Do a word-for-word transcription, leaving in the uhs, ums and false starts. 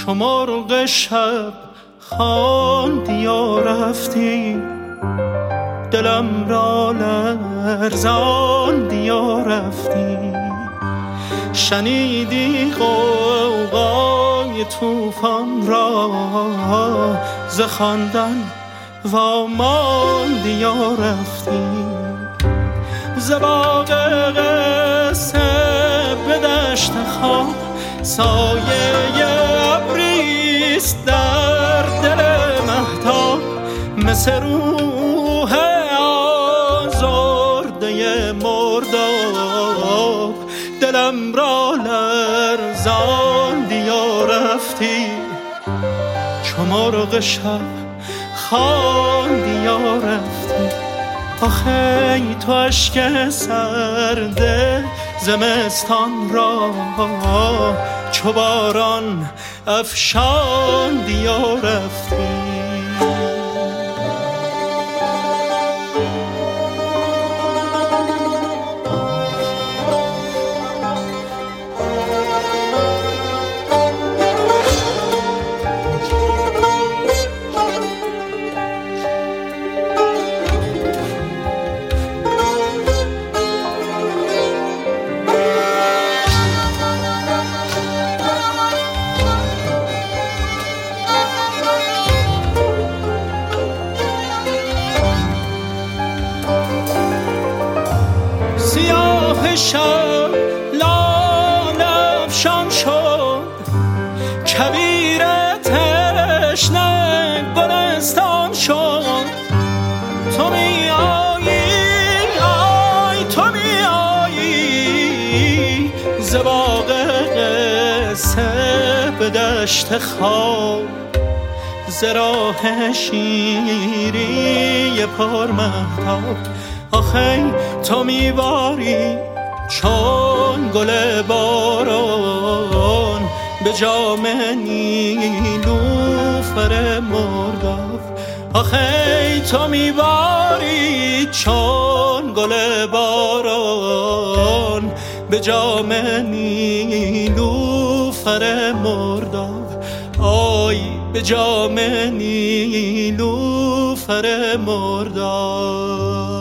چو مرغ شب خواندی و رفتی، دلم را لرزاندی و رفتی. شنیدی غوغای طوفان را، ز خواندن واماندی و رفتی. ز باغ قصه به دشت خواب، سایه ابریست در دل مهتاب. مثل روح آزرده مرداب، دلم را لرزاندی و رفتی. چو مرغ شب خواندی و رفتی. آخه تو اشک سرده زمستان را، چو باران افشاندی و رفتی. سیاه شب لاله افشان شد، کویر تشنه گلستان شد. تو می آیی، آی تو می آیی، ز باغ قصه به دشت خواب. ز راه شیری پر مهتاب، آخی تو میباری چون گل باران، به جام نیلوفر مرداب. آخی تو میباری چون گل باران، به جام نیلوفر مرداب. آی به جام نیلوفر مرداب.